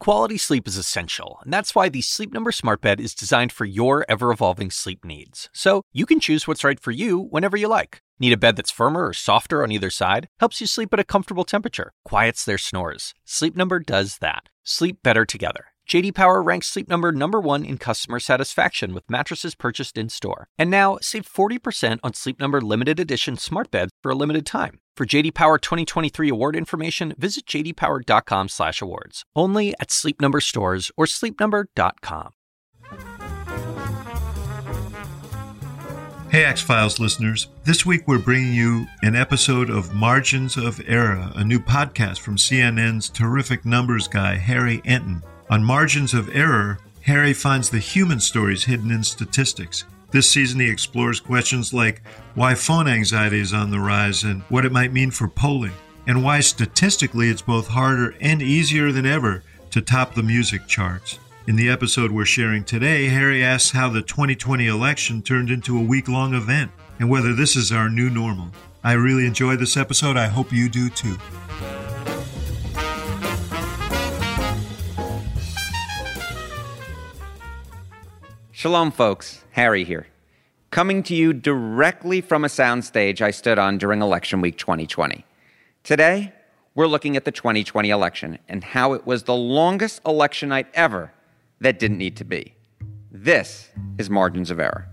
Quality sleep is essential, and that's why the Sleep Number Smart Bed is designed for your ever-evolving sleep needs. So you can choose what's right for you whenever you like. Need a bed that's firmer or softer on either side? Helps you sleep at a comfortable temperature. Quiets their snores. Sleep Number does that. Sleep better together. J.D. Power ranks Sleep Number #1 in customer satisfaction with mattresses purchased in-store. And now, save 40% on Sleep Number limited edition smart beds for a limited time. For J.D. Power 2023 award information, visit jdpower.com/awards. Only at Sleep Number stores or sleepnumber.com. Hey X-Files listeners, this week we're bringing you an episode of Margins of Error, a new podcast from CNN's terrific numbers guy, Harry Enton. On Margins of Error, Harry finds the human stories hidden in statistics. This season he explores questions like why phone anxiety is on the rise and what it might mean for polling, and why statistically it's both harder and easier than ever to top the music charts. In the episode we're sharing today, Harry asks how the 2020 election turned into a week-long event and whether this is our new normal. I really enjoyed this episode. I hope you do too. Shalom, folks. Harry here. Coming to you directly from a soundstage I stood on during Election Week 2020. Today, we're looking at the 2020 election and how it was the longest election night ever that didn't need to be. This is Margins of Error.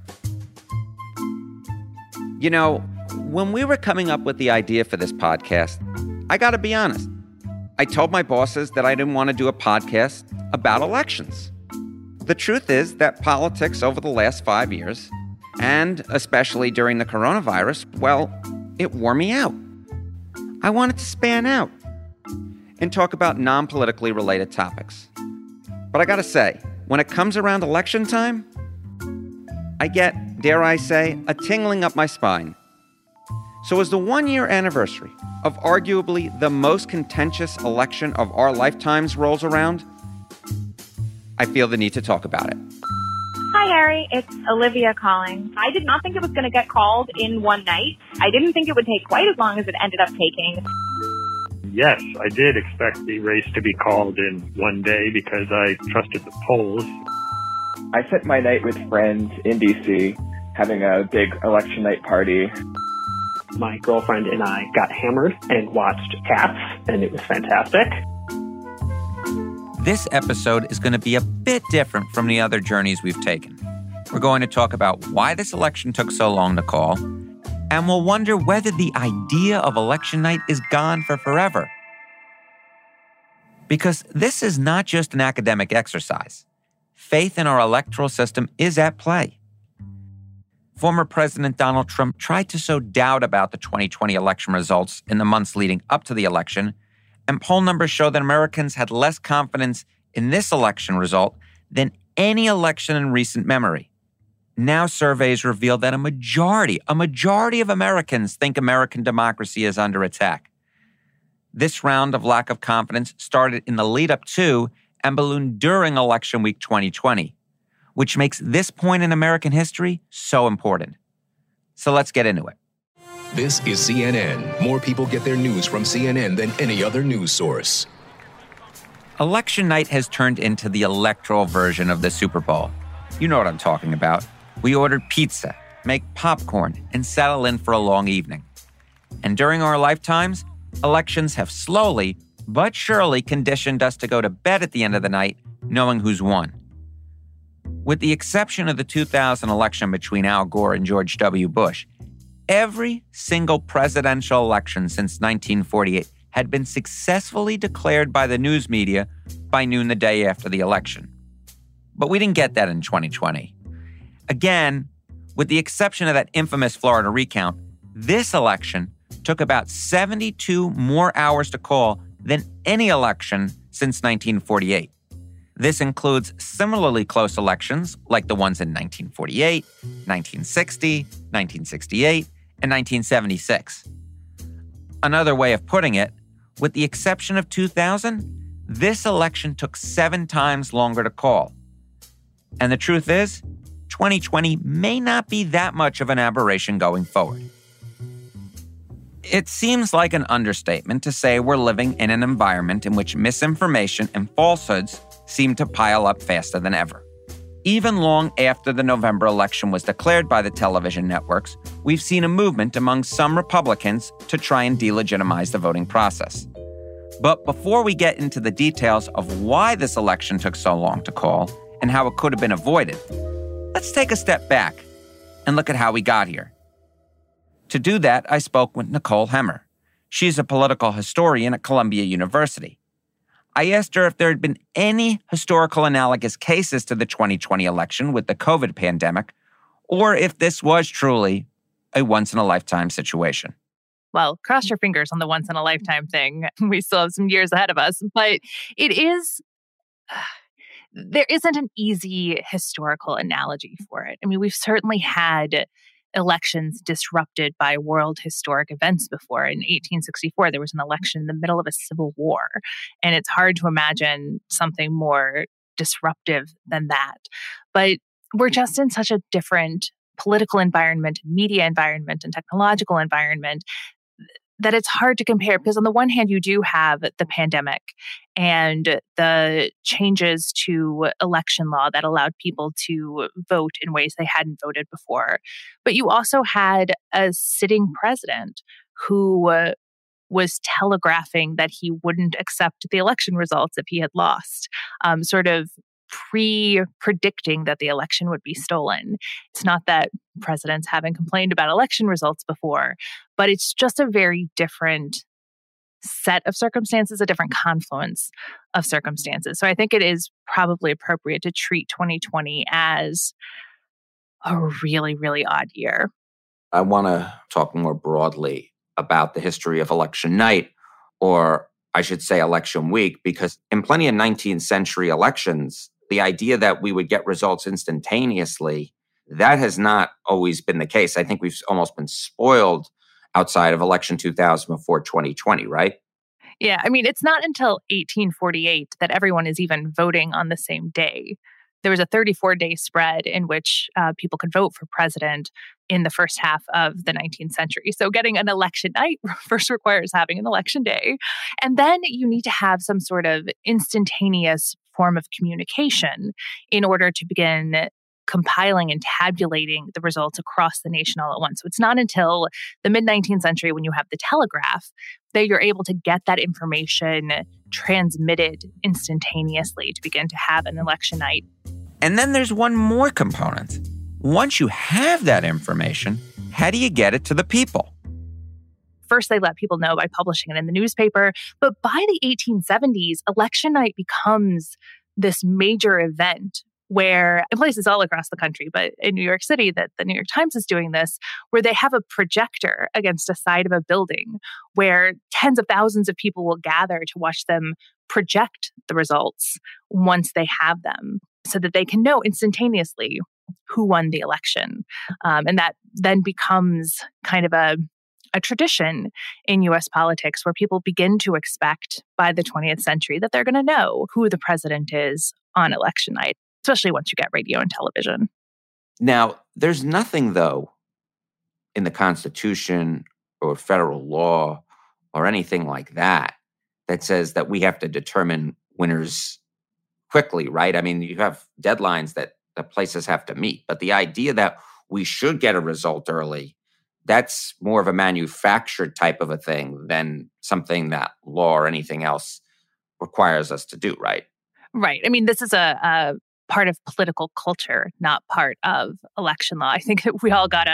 You know, when we were coming up with the idea for this podcast, I gotta be honest. I told my bosses that I didn't want to do a podcast about elections. The truth is that politics over the last 5 years, and especially during the coronavirus, well, it wore me out. I wanted to span out and talk about non-politically related topics. But I gotta say, when it comes around election time, I get, dare I say, a tingling up my spine. So as the 1-year anniversary of arguably the most contentious election of our lifetimes rolls around, I feel the need to talk about it. Hi, Harry. It's Olivia calling. I did not think it was going to get called in one night. I didn't think it would take quite as long as it ended up taking. Yes, I did expect the race to be called in one day because I trusted the polls. I spent my night with friends in D.C. having a big election night party. My girlfriend and I got hammered and watched Cats, and it was fantastic. This episode is going to be a bit different from the other journeys we've taken. We're going to talk about why this election took so long to call, and we'll wonder whether the idea of election night is gone for forever. Because this is not just an academic exercise. Faith in our electoral system is at play. Former President Donald Trump tried to sow doubt about the 2020 election results in the months leading up to the election, and poll numbers show that Americans had less confidence in this election result than any election in recent memory. Now surveys reveal that a majority of Americans think American democracy is under attack. This round of lack of confidence started in the lead up to and ballooned during Election Week 2020, which makes this point in American history so important. So let's get into it. This is CNN. More people get their news from CNN than any other news source. Election night has turned into the electoral version of the Super Bowl. You know what I'm talking about. We ordered pizza, make popcorn, and settle in for a long evening. And during our lifetimes, elections have slowly but surely conditioned us to go to bed at the end of the night knowing who's won. With the exception of the 2000 election between Al Gore and George W. Bush, every single presidential election since 1948 had been successfully declared by the news media by noon the day after the election. But we didn't get that in 2020. Again, with the exception of that infamous Florida recount, this election took about 72 more hours to call than any election since 1948. This includes similarly close elections like the ones in 1948, 1960, 1968, and 1976. Another way of putting it, with the exception of 2000, this election took 7 times longer to call. And the truth is, 2020 may not be that much of an aberration going forward. It seems like an understatement to say we're living in an environment in which misinformation and falsehoods seem to pile up faster than ever. Even long after the November election was declared by the television networks, we've seen a movement among some Republicans to try and delegitimize the voting process. But before we get into the details of why this election took so long to call and how it could have been avoided, let's take a step back and look at how we got here. To do that, I spoke with Nicole Hemmer. She's a political historian at Columbia University. I asked her if there had been any historical analogous cases to the 2020 election with the COVID pandemic, or if this was truly a once-in-a-lifetime situation. Well, cross your fingers on the once-in-a-lifetime thing. We still have some years ahead of us. But it is... there isn't an easy historical analogy for it. I mean, we've certainly had elections disrupted by world historic events before. In 1864, there was an election in the middle of a civil war. And it's hard to imagine something more disruptive than that. But we're just in such a different political environment, media environment, and technological environment that it's hard to compare, because on the one hand, you do have the pandemic and the changes to election law that allowed people to vote in ways they hadn't voted before. But you also had a sitting president who was telegraphing that he wouldn't accept the election results if he had lost, sort of pre-predicting that the election would be stolen. It's not that presidents haven't complained about election results before, but it's just a very different set of circumstances, a different confluence of circumstances. So I think it is probably appropriate to treat 2020 as a really, really odd year. I want to talk more broadly about the history of election night, or I should say election week, because in plenty of 19th century elections, the idea that we would get results instantaneously, that has not always been the case. I think we've almost been spoiled outside of election 2000 before 2020, right? Yeah, I mean, it's not until 1848 that everyone is even voting on the same day. There was a 34-day spread in which people could vote for president in the first half of the 19th century. So getting an election night first requires having an election day. And then you need to have some sort of instantaneous form of communication in order to begin compiling and tabulating the results across the nation all at once. So it's not until the mid-19th century, when you have the telegraph, that you're able to get that information transmitted instantaneously to begin to have an election night. And then there's one more component. Once you have that information, how do you get it to the people? First, they let people know by publishing it in the newspaper. But by the 1870s, election night becomes this major event where, in places all across the country, but in New York City, that the New York Times is doing this, where they have a projector against a side of a building where tens of thousands of people will gather to watch them project the results once they have them, so that they can know instantaneously who won the election. And that then becomes kind of a tradition in U.S. politics where people begin to expect by the 20th century that they're going to know who the president is on election night, especially once you get radio and television. Now, there's nothing, though, in the Constitution or federal law or anything like that that says that we have to determine winners quickly, right? I mean, you have deadlines that the places have to meet. But the idea that we should get a result early, that's more of a manufactured type of a thing than something that law or anything else requires us to do, right? Right. I mean, this is a part of political culture, not part of election law. I think that we all got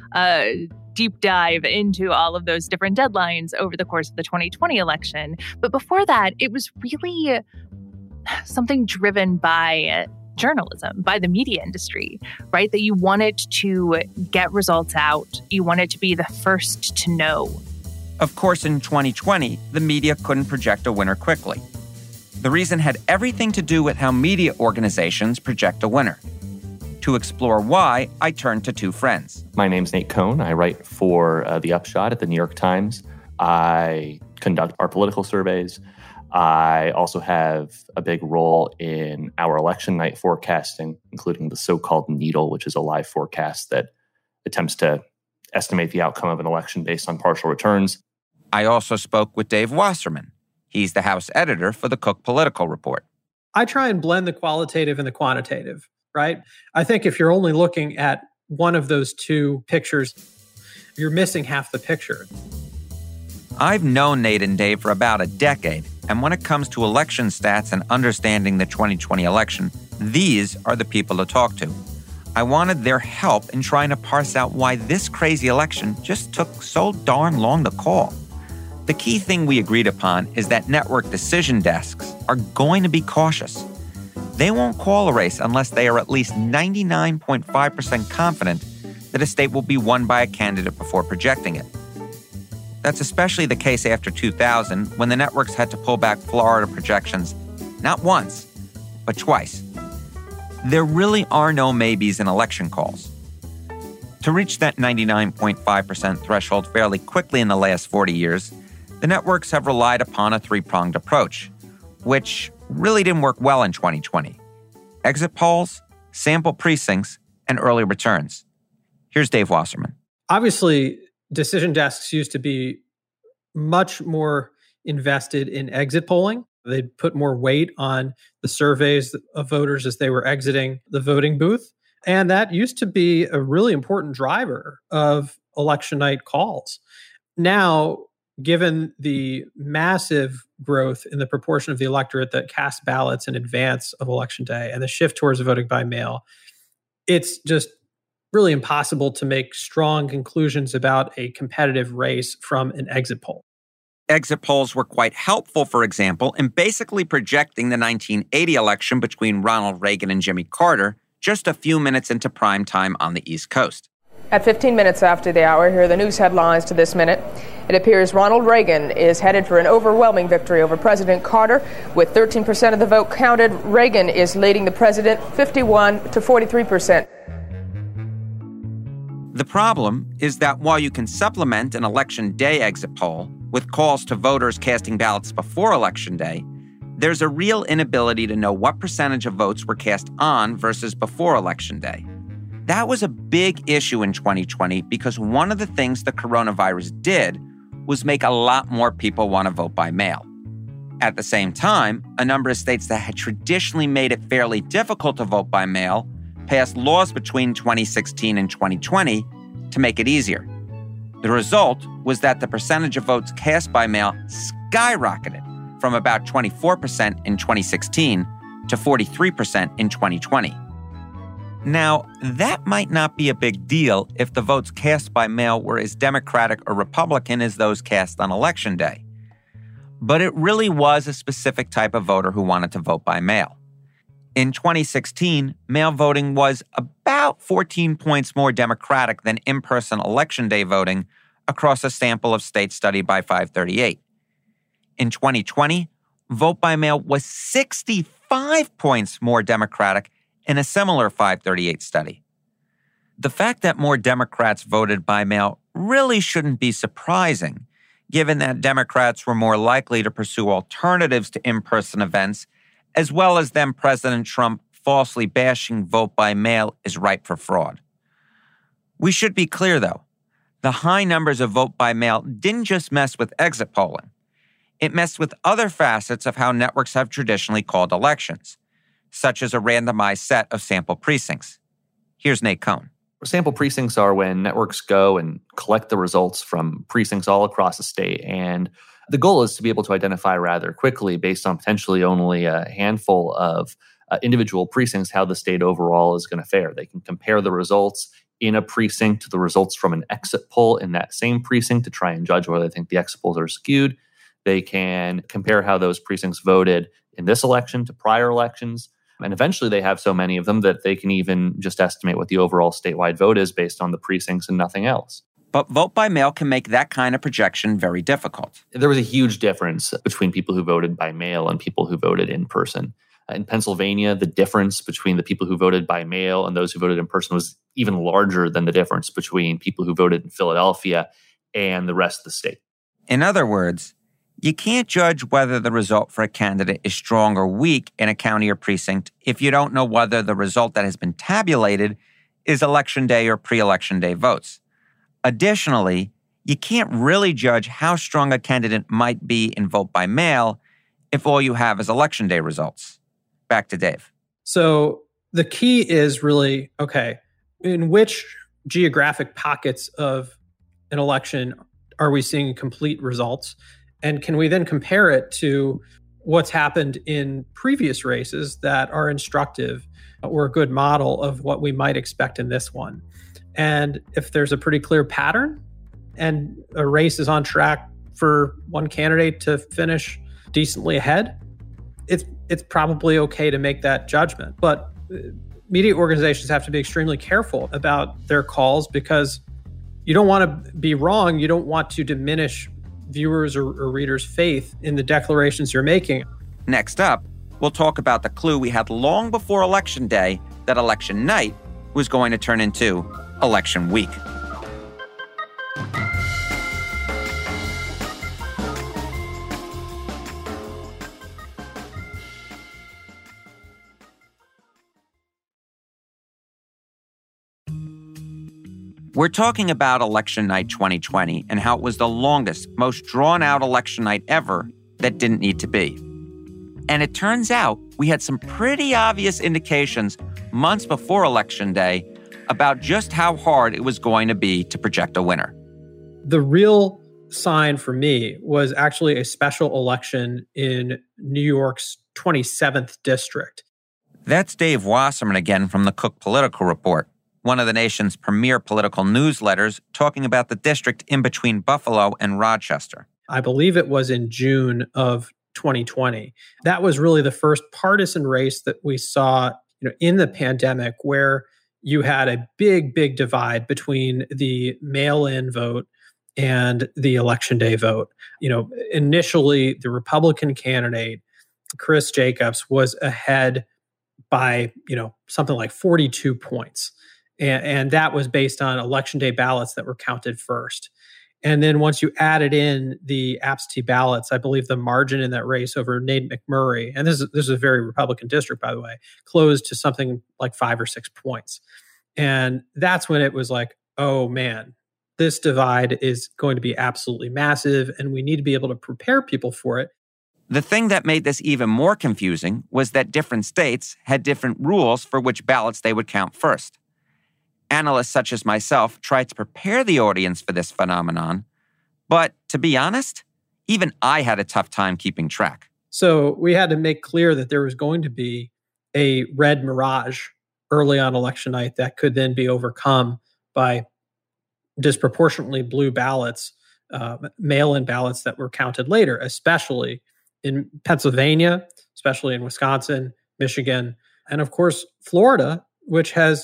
a deep dive into all of those different deadlines over the course of the 2020 election. But before that, it was really something driven by journalism, by the media industry, right? That you wanted to get results out. You wanted to be the first to know. Of course, in 2020, the media couldn't project a winner quickly. The reason had everything to do with how media organizations project a winner. To explore why, I turned to two friends. My name's Nate Cohn. I write for The Upshot at the New York Times. I conduct our political surveys. I also have a big role in our election night forecasting, including the so-called Needle, which is a live forecast that attempts to estimate the outcome of an election based on partial returns. I also spoke with Dave Wasserman. He's the House editor for the Cook Political Report. I try and blend the qualitative and the quantitative, right? I think if you're only looking at one of those two pictures, you're missing half the picture. I've known Nate and Dave for about a decade, and when it comes to election stats and understanding the 2020 election, these are the people to talk to. I wanted their help in trying to parse out why this crazy election just took so darn long to call. The key thing we agreed upon is that network decision desks are going to be cautious. They won't call a race unless they are at least 99.5% confident that a state will be won by a candidate before projecting it. That's especially the case after 2000, when the networks had to pull back Florida projections not once, but twice. There really are no maybes in election calls. To reach that 99.5% threshold fairly quickly in the last 40 years, the networks have relied upon a three-pronged approach, which really didn't work well in 2020. Exit polls, sample precincts, and early returns. Here's Dave Wasserman. Obviously, decision desks used to be much more invested in exit polling. They'd put more weight on the surveys of voters as they were exiting the voting booth. And that used to be a really important driver of election night calls. Now, given the massive growth in the proportion of the electorate that casts ballots in advance of Election Day and the shift towards voting by mail, it's just really impossible to make strong conclusions about a competitive race from an exit poll. Exit polls were quite helpful, for example, in basically projecting the 1980 election between Ronald Reagan and Jimmy Carter just a few minutes into prime time on the East Coast. At 15 minutes after the hour, here are the news headlines to this minute. It appears Ronald Reagan is headed for an overwhelming victory over President Carter. With 13% of the vote counted, Reagan is leading the president 51 to 43%. The problem is that while you can supplement an Election Day exit poll with calls to voters casting ballots before Election Day, there's a real inability to know what percentage of votes were cast on versus before Election Day. That was a big issue in 2020 because one of the things the coronavirus did was make a lot more people want to vote by mail. At the same time, a number of states that had traditionally made it fairly difficult to vote by mail passed laws between 2016 and 2020 to make it easier. The result was that the percentage of votes cast by mail skyrocketed from about 24% in 2016 to 43% in 2020. Now, that might not be a big deal if the votes cast by mail were as Democratic or Republican as those cast on Election Day. But it really was a specific type of voter who wanted to vote by mail. In 2016, mail voting was about 14 points more Democratic than in-person Election Day voting across a sample of states studied by 538. In 2020, vote by mail was 65 points more Democratic in a similar 538 study. The fact that more Democrats voted by mail really shouldn't be surprising, given that Democrats were more likely to pursue alternatives to in-person events, as well as then President Trump falsely bashing vote by mail is ripe for fraud. We should be clear, though. The high numbers of vote by mail didn't just mess with exit polling. It messed with other facets of how networks have traditionally called elections, such as a randomized set of sample precincts. Here's Nate Cohn. Sample precincts are when networks go and collect the results from precincts all across the state. And the goal is to be able to identify rather quickly, based on potentially only a handful of individual precincts, how the state overall is going to fare. They can compare the results in a precinct to the results from an exit poll in that same precinct to try and judge whether they think the exit polls are skewed. They can compare how those precincts voted in this election to prior elections. And eventually they have so many of them that they can even just estimate what the overall statewide vote is based on the precincts and nothing else. But vote by mail can make that kind of projection very difficult. There was a huge difference between people who voted by mail and people who voted in person. In Pennsylvania, the difference between the people who voted by mail and those who voted in person was even larger than the difference between people who voted in Philadelphia and the rest of the state. In other words, you can't judge whether the result for a candidate is strong or weak in a county or precinct if you don't know whether the result that has been tabulated is Election Day or pre-Election Day votes. Additionally, you can't really judge how strong a candidate might be in vote by mail if all you have is Election Day results. Back to Dave. So the key is really, okay, in which geographic pockets of an election are we seeing complete results? And can we then compare it to what's happened in previous races that are instructive or a good model of what we might expect in this one? And if there's a pretty clear pattern and a race is on track for one candidate to finish decently ahead, it's probably okay to make that judgment. But media organizations have to be extremely careful about their calls because you don't want to be wrong. You don't want to diminish viewers or readers' faith in the declarations you're making. Next up, we'll talk about the clue we had long before Election Day that election night was going to turn into election week. We're talking about election night 2020 and how it was the longest, most drawn-out election night ever that didn't need to be. And it turns out we had some pretty obvious indications months before Election Day about just how hard it was going to be to project a winner. The real sign for me was actually a special election in New York's 27th district. That's Dave Wasserman again from the Cook Political Report, one of the nation's premier political newsletters, talking about the district in between Buffalo and Rochester. I believe it was in June of 2020. That was really the first partisan race that we saw, in the pandemic, where you had a big, big divide between the mail-in vote and the Election Day vote. Initially, the Republican candidate, Chris Jacobs, was ahead by, something like 42 points. And that was based on Election Day ballots that were counted first. And then once you added in the absentee ballots, I believe the margin in that race over Nate McMurray, and this is a very Republican district, by the way, closed to something like 5 or 6 points. And that's when it was like, oh man, this divide is going to be absolutely massive, and we need to be able to prepare people for it. The thing that made this even more confusing was that different states had different rules for which ballots they would count first. Analysts such as myself tried to prepare the audience for this phenomenon, but to be honest, even I had a tough time keeping track. So we had to make clear that there was going to be a red mirage early on election night that could then be overcome by disproportionately blue ballots, mail-in ballots that were counted later, especially in Pennsylvania, especially in Wisconsin, Michigan, and of course, Florida, which has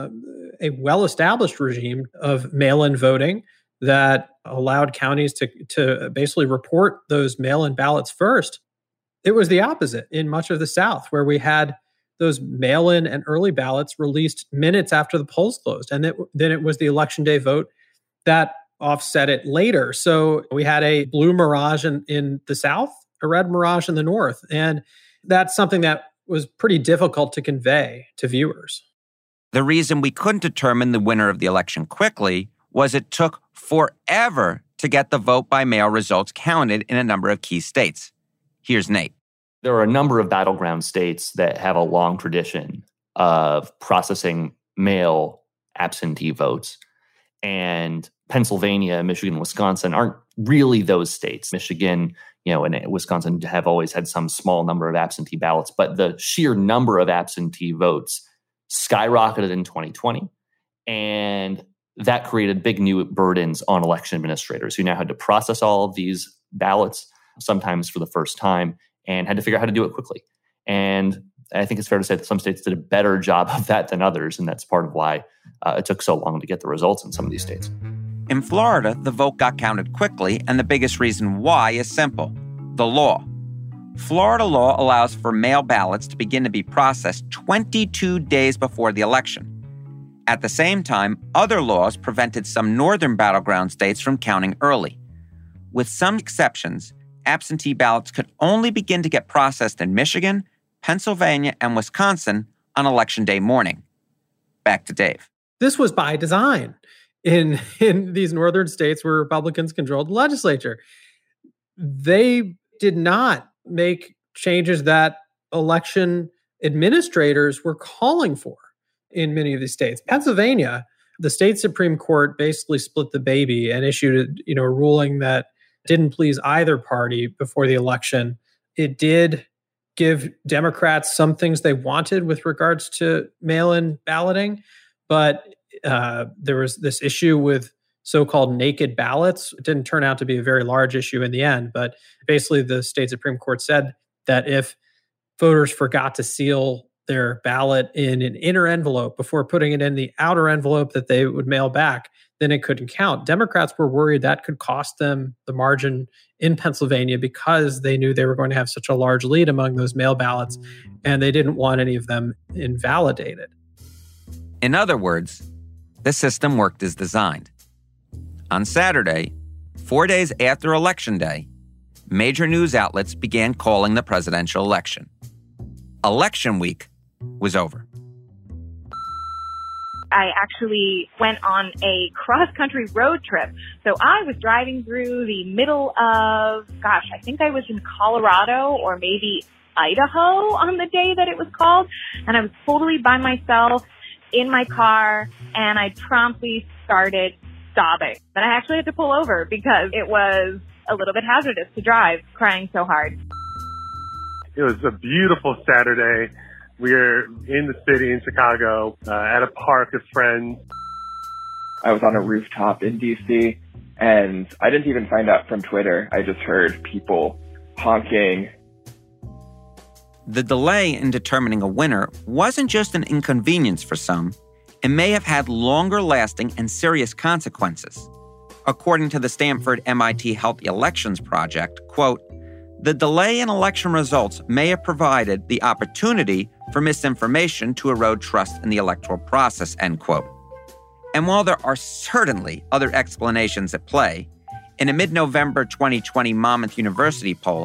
a well-established regime of mail-in voting that allowed counties to basically report those mail-in ballots first. It was the opposite in much of the South, where we had those mail-in and early ballots released minutes after the polls closed. And then it was the Election Day vote that offset it later. So we had a blue mirage in the South, a red mirage in the North. And that's something that was pretty difficult to convey to viewers. The reason we couldn't determine the winner of the election quickly was it took forever to get the vote by mail results counted in a number of key states. Here's Nate. There are a number of battleground states that have a long tradition of processing mail absentee votes. And Pennsylvania, Michigan, Wisconsin aren't really those states. Michigan, and Wisconsin have always had some small number of absentee ballots, but the sheer number of absentee votes skyrocketed in 2020. And that created big new burdens on election administrators who now had to process all of these ballots, sometimes for the first time, and had to figure out how to do it quickly. And I think it's fair to say that some states did a better job of that than others, and that's part of why it took so long to get the results in some of these states. In Florida, the vote got counted quickly, and the biggest reason why is simple: the law. Florida law allows for mail ballots to begin to be processed 22 days before the election. At the same time, other laws prevented some northern battleground states from counting early. With some exceptions, absentee ballots could only begin to get processed in Michigan, Pennsylvania, and Wisconsin on Election Day morning. Back to Dave. This was by design. in these northern states where Republicans controlled the legislature. They did not make changes that election administrators were calling for in many of these states. Pennsylvania, the state Supreme Court basically split the baby and issued a ruling that didn't please either party before the election. It did give Democrats some things they wanted with regards to mail-in balloting, but there was this issue with so-called naked ballots. It didn't turn out to be a very large issue in the end, but basically the state Supreme Court said that if voters forgot to seal their ballot in an inner envelope before putting it in the outer envelope that they would mail back, then it couldn't count. Democrats were worried that could cost them the margin in Pennsylvania because they knew they were going to have such a large lead among those mail ballots, and they didn't want any of them invalidated. In other words, the system worked as designed. On Saturday, 4 days after Election Day, major news outlets began calling the presidential election. Election week was over. I actually went on a cross-country road trip. So I was driving through the middle of, I think I was in Colorado or maybe Idaho on the day that it was called. And I was totally by myself in my car, and I promptly started sobbing. Then I actually had to pull over because it was a little bit hazardous to drive, crying so hard. It was a beautiful Saturday. We were in the city in Chicago at a park with friends. I was on a rooftop in DC, and I didn't even find out from Twitter. I just heard people honking. The delay in determining a winner wasn't just an inconvenience for some. It may have had longer-lasting and serious consequences. According to the Stanford MIT Healthy Elections Project, quote, "The delay in election results may have provided the opportunity for misinformation to erode trust in the electoral process," end quote. And while there are certainly other explanations at play, in a mid-November 2020 Monmouth University poll,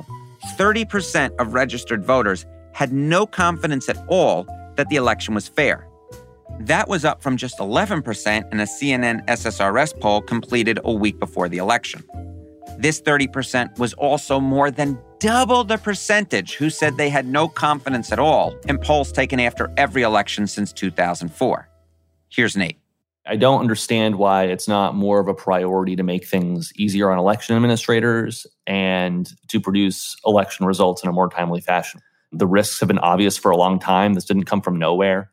30% of registered voters had no confidence at all that the election was fair. That was up from just 11% in a CNN SSRS poll completed a week before the election. This 30% was also more than double the percentage who said they had no confidence at all in polls taken after every election since 2004. Here's Nate. I don't understand why it's not more of a priority to make things easier on election administrators and to produce election results in a more timely fashion. The risks have been obvious for a long time. This didn't come from nowhere.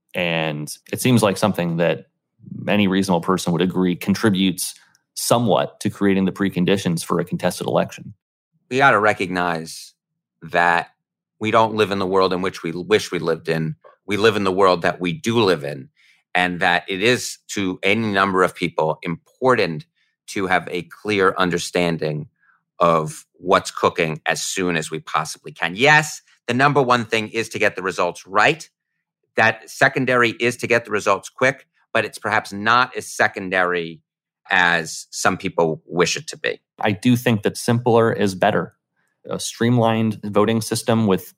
And it seems like something that any reasonable person would agree contributes somewhat to creating the preconditions for a contested election. We got to recognize that we don't live in the world in which we wish we lived in. We live in the world that we do live in, and that it is, to any number of people, important to have a clear understanding of what's cooking as soon as we possibly can. Yes, the number one thing is to get the results right. That secondary is to get the results quick, but it's perhaps not as secondary as some people wish it to be. I do think that simpler is better. A streamlined voting system with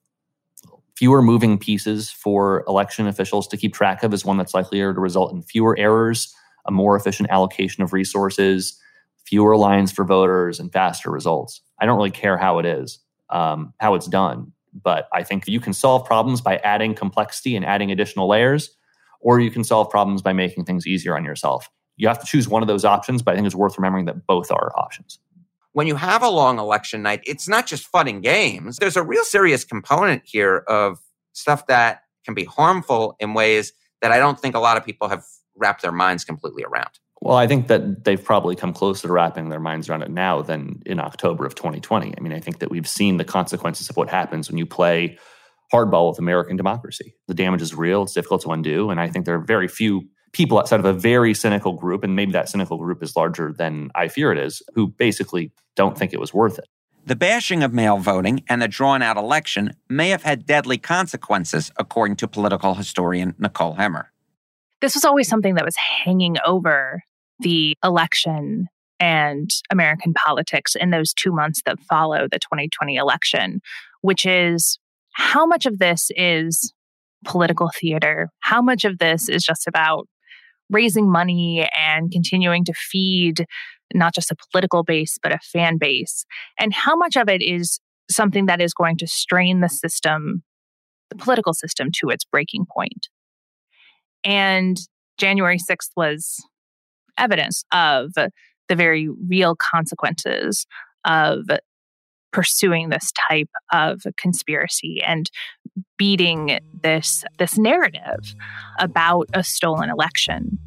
fewer moving pieces for election officials to keep track of is one that's likelier to result in fewer errors, a more efficient allocation of resources, fewer lines for voters, and faster results. I don't really care how it is, how it's done. But I think you can solve problems by adding complexity and adding additional layers, or you can solve problems by making things easier on yourself. You have to choose one of those options, but I think it's worth remembering that both are options. When you have a long election night, it's not just fun and games. There's a real serious component here of stuff that can be harmful in ways that I don't think a lot of people have wrapped their minds completely around. Well, I think that they've probably come closer to wrapping their minds around it now than in October of 2020. I mean, I think that we've seen the consequences of what happens when you play hardball with American democracy. The damage is real. It's difficult to undo. And I think there are very few people outside of a very cynical group, and maybe that cynical group is larger than I fear it is, who basically don't think it was worth it. The bashing of mail voting and the drawn-out election may have had deadly consequences, according to political historian Nicole Hemmer. This was always something that was hanging over the election and American politics in those 2 months that follow the 2020 election, which is how much of this is political theater? How much of this is just about raising money and continuing to feed not just a political base, but a fan base. And how much of it is something that is going to strain the system, the political system, to its breaking point. And January 6th was evidence of the very real consequences of pursuing this type of conspiracy and beating this narrative about a stolen election.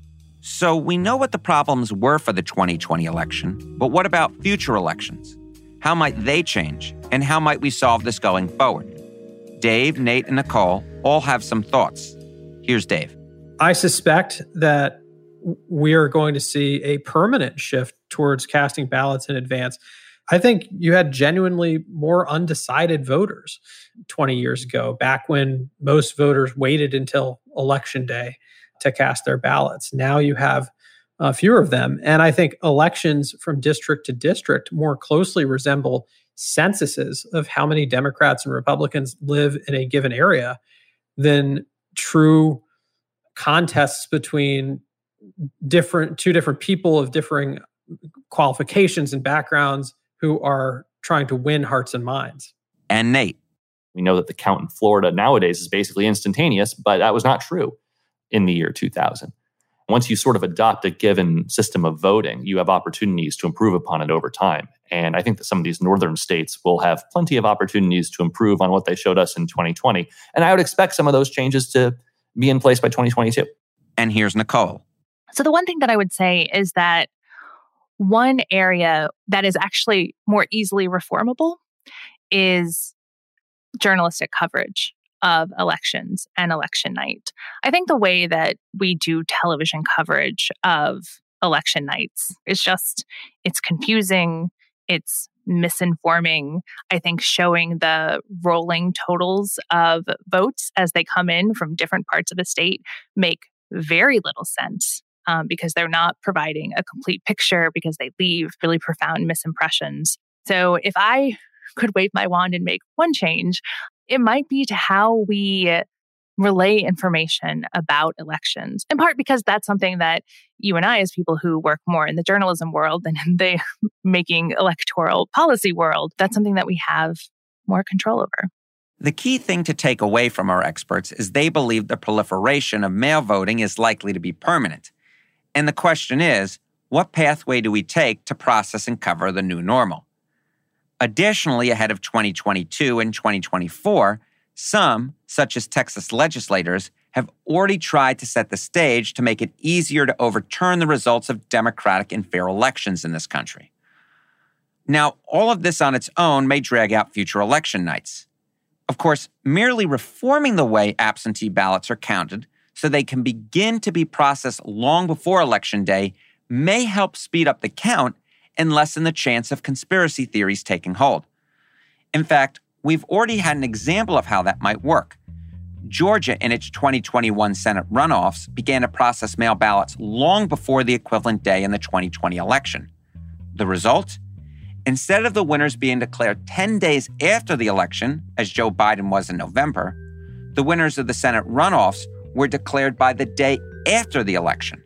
So we know what the problems were for the 2020 election, but what about future elections? How might they change? And how might we solve this going forward? Dave, Nate, and Nicole all have some thoughts. Here's Dave. I suspect that we are going to see a permanent shift towards casting ballots in advance. I think you had genuinely more undecided voters 20 years ago, back when most voters waited until election day to cast their ballots. Now you have fewer of them. And I think elections from district to district more closely resemble censuses of how many Democrats and Republicans live in a given area than true contests between two different people of differing qualifications and backgrounds who are trying to win hearts and minds. And Nate. We know that the count in Florida nowadays is basically instantaneous, but that was not true in the year 2000. Once you sort of adopt a given system of voting, you have opportunities to improve upon it over time. And I think that some of these northern states will have plenty of opportunities to improve on what they showed us in 2020. And I would expect some of those changes to be in place by 2022. And here's Nicole. So the one thing that I would say is that one area that is actually more easily reformable is journalistic coverage of elections and election night. I think the way that we do television coverage of election nights is it's confusing, it's misinforming. I think showing the rolling totals of votes as they come in from different parts of the state make very little sense because they're not providing a complete picture, because they leave really profound misimpressions. So if I could wave my wand and make one change, it might be to how we relay information about elections, in part because that's something that you and I, as people who work more in the journalism world than in the making electoral policy world, that's something that we have more control over. The key thing to take away from our experts is they believe the proliferation of mail voting is likely to be permanent. And the question is, what pathway do we take to process and cover the new normal? Additionally, ahead of 2022 and 2024, some, such as Texas legislators, have already tried to set the stage to make it easier to overturn the results of democratic and fair elections in this country. Now, all of this on its own may drag out future election nights. Of course, merely reforming the way absentee ballots are counted so they can begin to be processed long before Election Day may help speed up the count and lessen the chance of conspiracy theories taking hold. In fact, we've already had an example of how that might work. Georgia, in its 2021 Senate runoffs, began to process mail ballots long before the equivalent day in the 2020 election. The result? Instead of the winners being declared 10 days after the election, as Joe Biden was in November, the winners of the Senate runoffs were declared by the day after the election.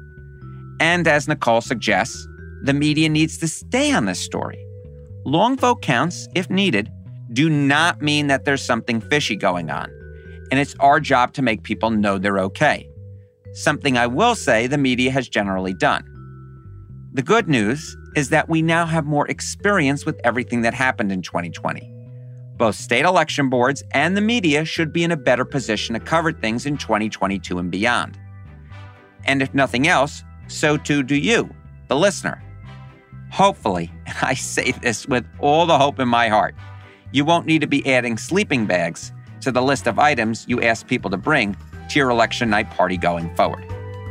And as Nicole suggests, the media needs to stay on this story. Long vote counts, if needed, do not mean that there's something fishy going on. And it's our job to make people know they're okay. Something I will say the media has generally done. The good news is that we now have more experience with everything that happened in 2020. Both state election boards and the media should be in a better position to cover things in 2022 and beyond. And if nothing else, so too do you, the listener. Hopefully, and I say this with all the hope in my heart, you won't need to be adding sleeping bags to the list of items you ask people to bring to your election night party going forward.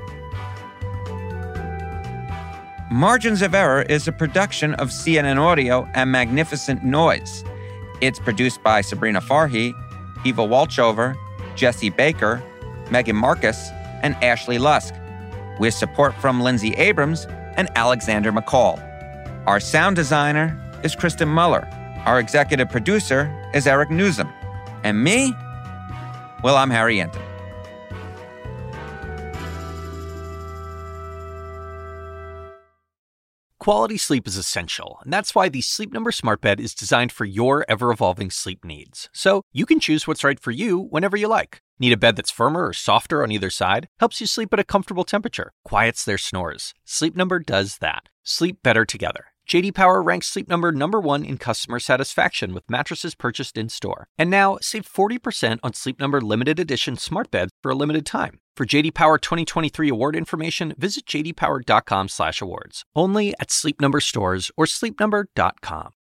Margins of Error is a production of CNN Audio and Magnificent Noise. It's produced by Sabrina Farhi, Eva Walchover, Jesse Baker, Megan Marcus, and Ashley Lusk, with support from Lindsay Abrams and Alexander McCall. Our sound designer is Kristen Muller. Our executive producer is Eric Newsom. And me? Well, I'm Harry Enten. Quality sleep is essential, and that's why the Sleep Number Smart Bed is designed for your ever-evolving sleep needs. So you can choose what's right for you whenever you like. Need a bed that's firmer or softer on either side? Helps you sleep at a comfortable temperature. Quiets their snores. Sleep Number does that. Sleep better together. J.D. Power ranks Sleep Number number 1 in customer satisfaction with mattresses purchased in-store. And now, save 40% on Sleep Number limited edition smart beds for a limited time. For J.D. Power 2023 award information, visit jdpower.com/awards. Only at Sleep Number stores or sleepnumber.com.